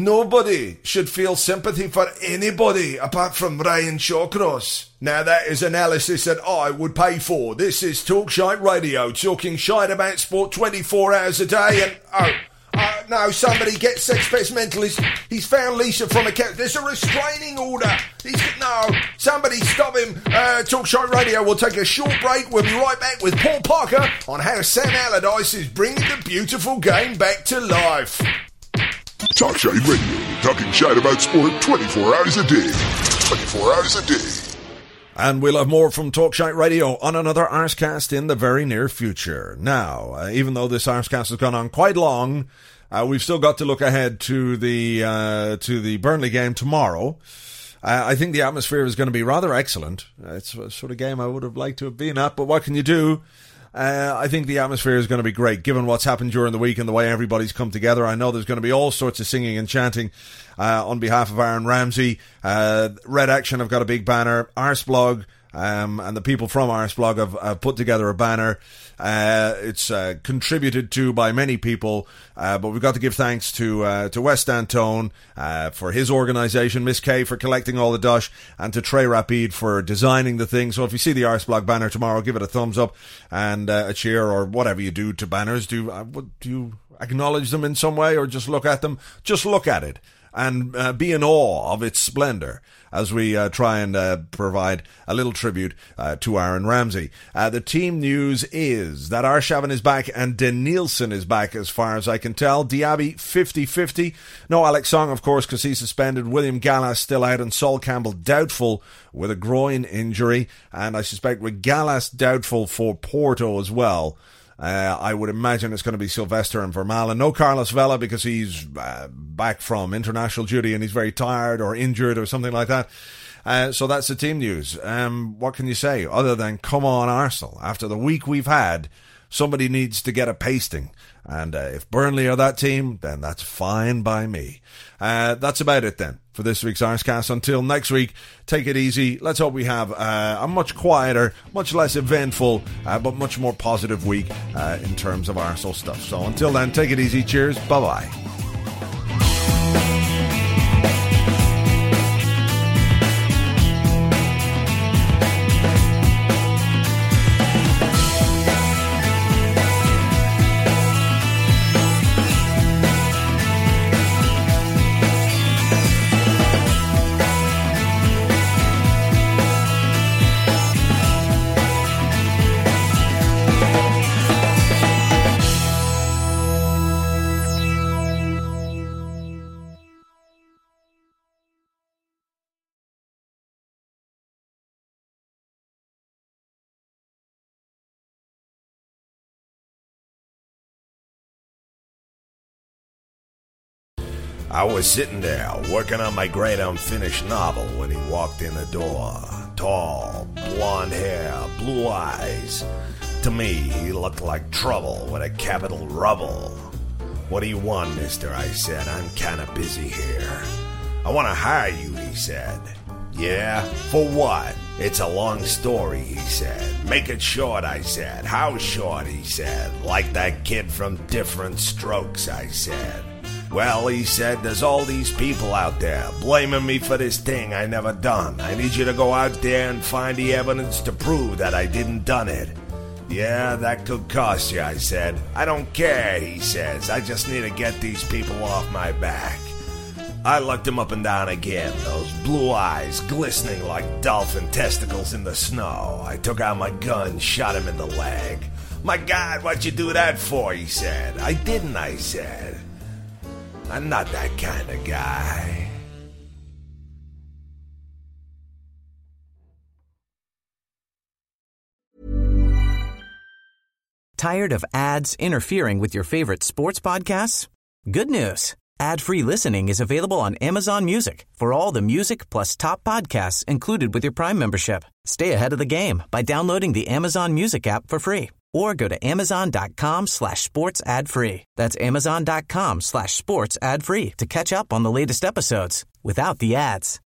nobody should feel sympathy for anybody apart from Ryan Shawcross. Now that is analysis that I would pay for. This is Talk Shite Radio, talking shite about sport 24 hours a day. And no, somebody get Sexpets Mentalist. He's found Lisa from a couch. There's a restraining order. Somebody stop him. Talk Shite Radio will take a short break. We'll be right back with Paul Parker on how Sam Allardyce is bringing the beautiful game back to life. Talk Shite Radio, talking shite about sport 24 hours a day. 24 hours a day. And we'll have more from Talk Shite Radio on another Arsecast in the very near future. Now, even though this Arsecast has gone on quite long, we've still got to look ahead to the Burnley game tomorrow. I think the atmosphere is going to be rather excellent. It's a sort of game I would have liked to have been at, but what can you do? I think the atmosphere is going to be great, given what's happened during the week and the way everybody's come together. I know there's going to be all sorts of singing and chanting on behalf of Aaron Ramsey. Red Action have got a big banner. Arseblog and the people from Arseblog have put together a banner. It's contributed to by many people, but we've got to give thanks to West Antone for his organisation, Miss Kay for collecting all the dosh, and to Trey Rapide for designing the thing. So if you see the Arseblog banner tomorrow, give it a thumbs up and a cheer, or whatever you do to banners. Do you acknowledge them in some way, or just look at them? Just look at it and be in awe of its splendour as we try and provide a little tribute to Aaron Ramsey. The team news is that Arshavin is back and Denilson is back, as far as I can tell. Diaby 50-50. No Alex Song, of course, because he's suspended. William Gallas still out, and Sol Campbell doubtful with a groin injury. And I suspect with Gallas doubtful for Porto as well. I would imagine it's going to be Sylvester and Vermaelen. No Carlos Vela because he's back from international duty and he's very tired or injured or something like that. So that's the team news. What can you say other than come on Arsenal? After the week we've had, somebody needs to get a pasting. And if Burnley are that team, then that's fine by me. That's about it then for this week's Arsecast. Until next week, take it easy. Let's hope we have a much quieter, much less eventful, but much more positive week in terms of Arsenal stuff. So until then, take it easy. Cheers. Bye-bye. I was sitting there working on my great unfinished novel when he walked in the door. Tall, blonde hair, blue eyes. To me, he looked like trouble with a capital rubble. What do you want, mister? I said. I'm kind of busy here. I want to hire you, he said. Yeah? For what? It's a long story, he said. Make it short, I said. How short, he said. Like that kid from Different Strokes, I said. Well, he said, there's all these people out there blaming me for this thing I never done. I need you to go out there and find the evidence to prove that I didn't done it. Yeah, that could cost you, I said. I don't care, he says. I just need to get these people off my back. I looked him up and down again, those blue eyes glistening like dolphin testicles in the snow. I took out my gun, shot him in the leg. My God, what'd you do that for, he said. I didn't, I said. I'm not that kind of guy. Tired of ads interfering with your favorite sports podcasts? Good news. Ad-free listening is available on Amazon Music for all the music plus top podcasts included with your Prime membership. Stay ahead of the game by downloading the Amazon Music app for free or go to amazon.com/sports ad free. That's amazon.com/sports ad free to catch up on the latest episodes without the ads.